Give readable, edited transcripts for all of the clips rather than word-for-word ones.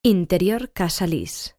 Interior Casa Lis.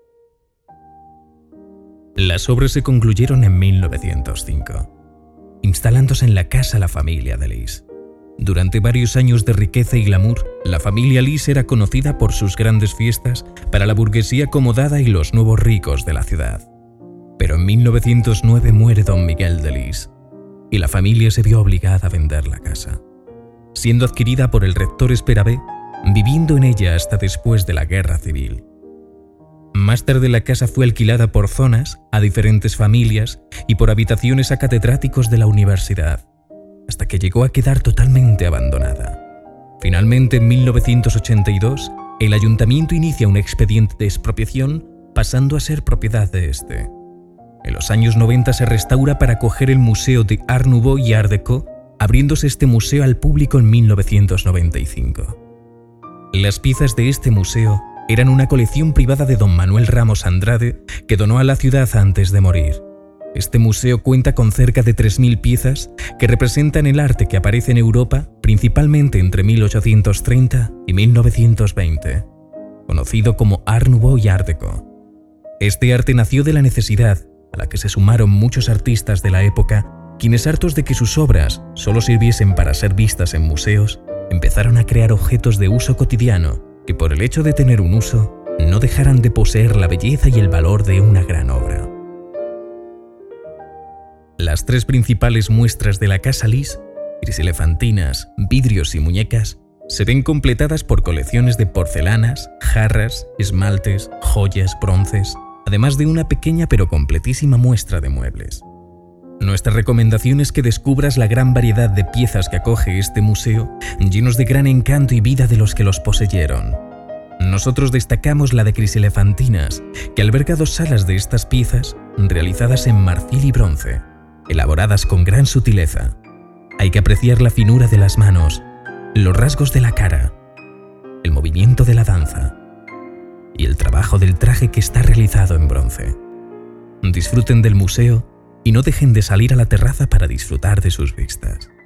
Las obras se concluyeron en 1905, instalándose en la casa la familia de Lis. Durante varios años de riqueza y glamour, la familia Lis era conocida por sus grandes fiestas para la burguesía acomodada y los nuevos ricos de la ciudad. Pero en 1909 muere don Miguel de Lis, y la familia se vio obligada a vender la casa, siendo adquirida por el rector Esperavé, viviendo en ella hasta después de la Guerra Civil. Más tarde la casa fue alquilada por zonas a diferentes familias y por habitaciones a catedráticos de la universidad, hasta que llegó a quedar totalmente abandonada. Finalmente, en 1982, el ayuntamiento inicia un expediente de expropiación, pasando a ser propiedad de este. En los años 90 se restaura para acoger el Museo de Art Nouveau y Art Deco, abriéndose este museo al público en 1995. Las piezas de este museo eran una colección privada de don Manuel Ramos Andrade, que donó a la ciudad antes de morir. Este museo cuenta con cerca de 3.000 piezas que representan el arte que aparece en Europa, principalmente entre 1830 y 1920, conocido como Art Nouveau y Art Deco. Este arte nació de la necesidad, a la que se sumaron muchos artistas de la época, quienes, hartos de que sus obras solo sirviesen para ser vistas en museos, empezaron a crear objetos de uso cotidiano que, por el hecho de tener un uso, no dejaran de poseer la belleza y el valor de una gran obra. Las tres principales muestras de la Casa Lis, criselefantinas, vidrios y muñecas, se ven completadas por colecciones de porcelanas, jarras, esmaltes, joyas, bronces, además de una pequeña pero completísima muestra de muebles. Nuestra recomendación es que descubras la gran variedad de piezas que acoge este museo, llenos de gran encanto y vida de los que los poseyeron. Nosotros destacamos la de criselefantinas, que alberga 2 salas de estas piezas, realizadas en marfil y bronce, elaboradas con gran sutileza. Hay que apreciar la finura de las manos, los rasgos de la cara, el movimiento de la danza y el trabajo del traje que está realizado en bronce. Disfruten del museo y no dejen de salir a la terraza para disfrutar de sus vistas.